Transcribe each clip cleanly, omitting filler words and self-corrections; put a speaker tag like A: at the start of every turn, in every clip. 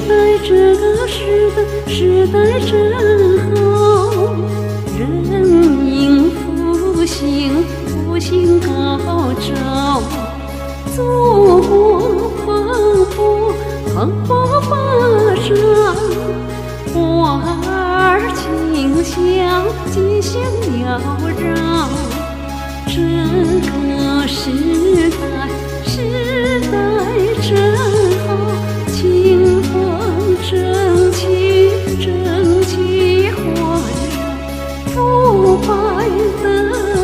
A: 代，这个时代真好，人民复兴，复兴高照，祖国蓬勃，蓬勃发展，花儿馨香，吉祥缭绕。这个时代真好，清风正气环绕，腐败得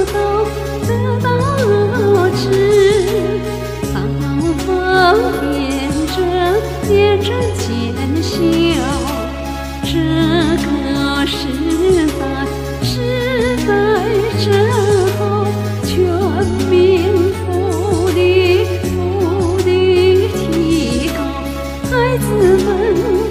A: 到治，苍风验证见效。这个时代真好，全民福利提高，孩子们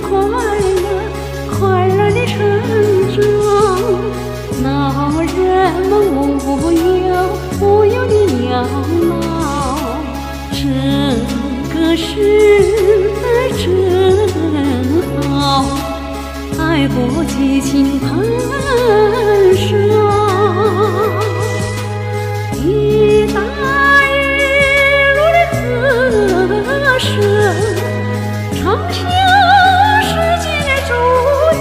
A: 快乐的成长，老人们无忧的养老。这个时代真好，爱国激情攀升。一带一路的歌声，唱响世界主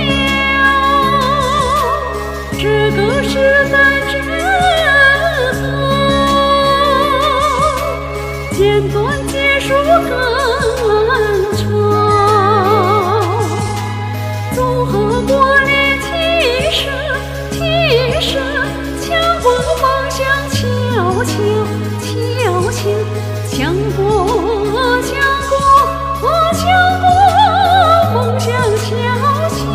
A: 调。这个时代真好，简短结束更长，综合国力提升，强国方向悄悄，强国梦想悄悄。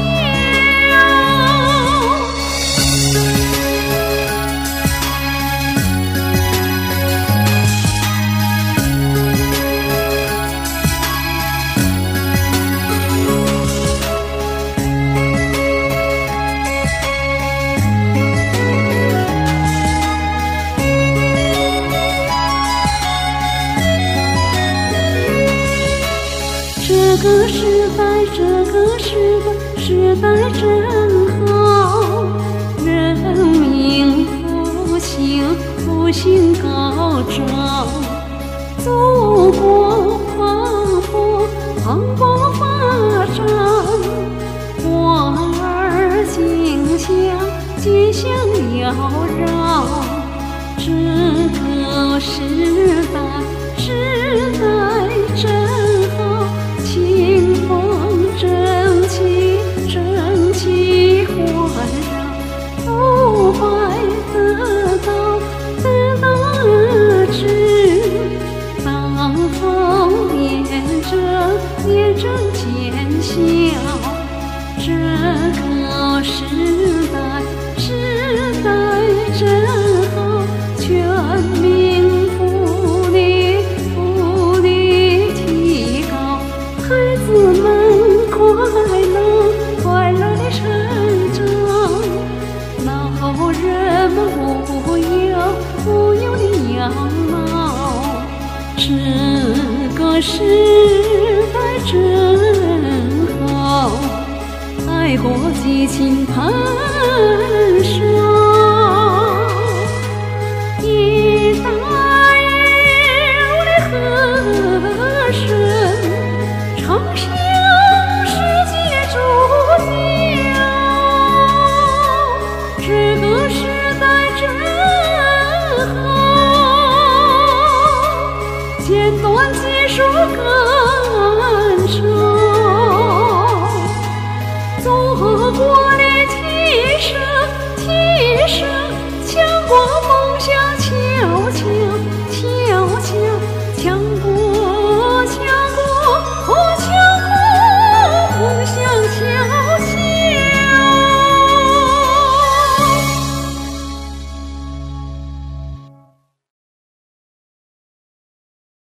A: 这个时代真好，人民复兴高照，祖国蓬勃发展，花儿馨香，吉祥缭绕。这个时代真好，清风正气环绕，腐败得到治，当风验证见效。这个时代真好，全民福利提高，孩子们快乐的成长，老人们无忧的养老。这个时代真好，爱国激情攀升。一带一路的歌声，唱响世界主调。这个时代真好，简短结束更长，综合